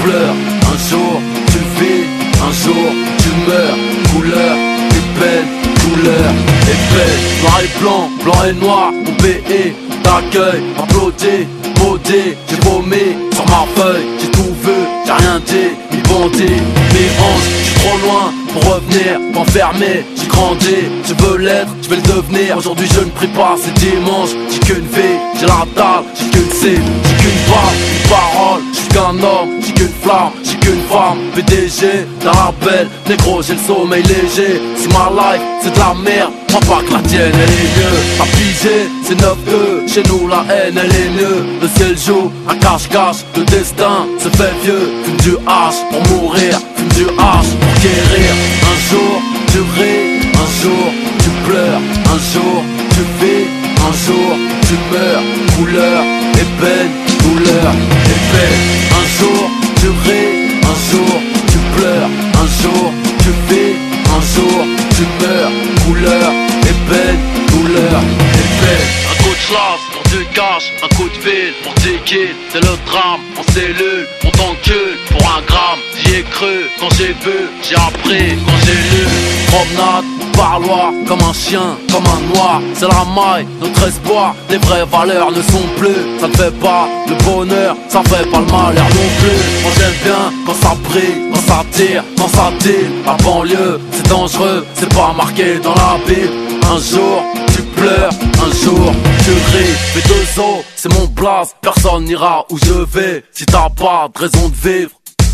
pleures, un jour tu vis, un jour tu meurs. Couleur et peine, douleur et peine. Noir et blanc, blanc et noir, mon pays t'accueille, applaudit, maudit. J'ai vomi sur ma feuille, j'ai tout vu, j'ai rien dit, ni bandit, mes hanches. J'suis trop loin pour revenir, m'enfermer. J'ai grandi, je veux l'être, je vais le devenir. Aujourd'hui je ne prie pas, c'est dimanche. J'ai qu'une vie, j'ai la dalle, j'ai qu'une cible, j'ai qu'une balle, une parole. J'suis qu'un homme, j'ai qu'une flamme, j'ai qu'une femme. PDG d'un rappel, négro j'ai le sommeil léger. Si ma life c'est de la merde, crois pas que la tienne elle est mieux. À piger, c'est 9-2, chez nous la haine elle est mieux. Le ciel joue, un cache-cache, le destin se fait vieux. Fume du H pour mourir, fume du H pour guérir. Un jour tu ris, un jour tu pleures, un jour tu vis, un jour tu meurs. Couleur et peine, douleur et peine. Un jour tu ris, un jour tu pleures, un jour tu vis, un jour tu meurs. Couleur et peine, douleur et peine. Un coup de chlasse pour du cash, un coup de fil pour 10 kills. C'est le drame en cellule, on t'encule pour un gramme. J'y ai cru quand j'ai vu, j'ai appris quand j'ai lu. Promenade, parloir, comme un chien, comme un noir. C'est la maille, notre espoir. Les vraies valeurs ne sont plus. Ça ne fait pas le bonheur, ça fait pas le malheur non plus. Moi j'aime bien quand ça brille, quand ça tire, quand ça tire. La banlieue, c'est dangereux, c'est pas marqué dans la Bible. Un jour tu pleures, un jour tu ris. Mais deux os, c'est mon blaze, personne n'ira où je vais. Si t'as pas de raison de vivre,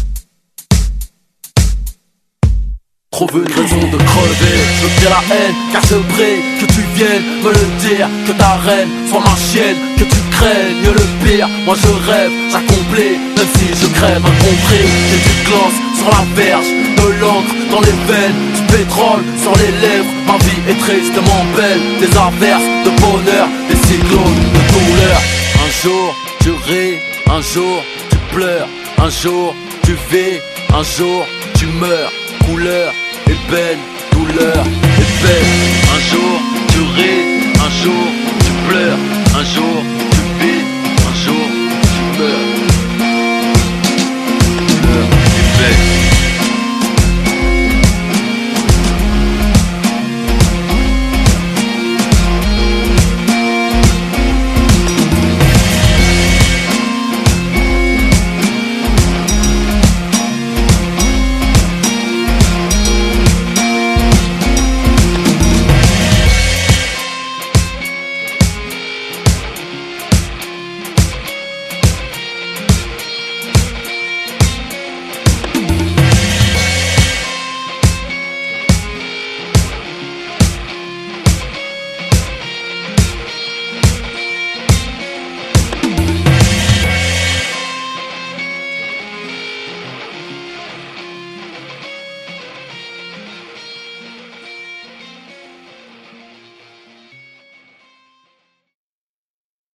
trouve une raison de crever. Je veux bien la haine, car je prie que tu viennes me le dire. Que ta reine soit ma chienne, que tu craignes le pire. Moi je rêve, j'accomplis, même si je crève incompris. J'ai du gloss sur la verge, de l'encre dans les veines, du pétrole sur les lèvres. Ma vie est tristement belle, des averses de bonheur, des cyclones de douleur. Un jour tu ris, un jour tu pleures, un jour tu vis, un jour tu meurs. Couleur et peine, douleur et peine. Un jour tu ris, un jour tu pleures, un jour tu vis, un jour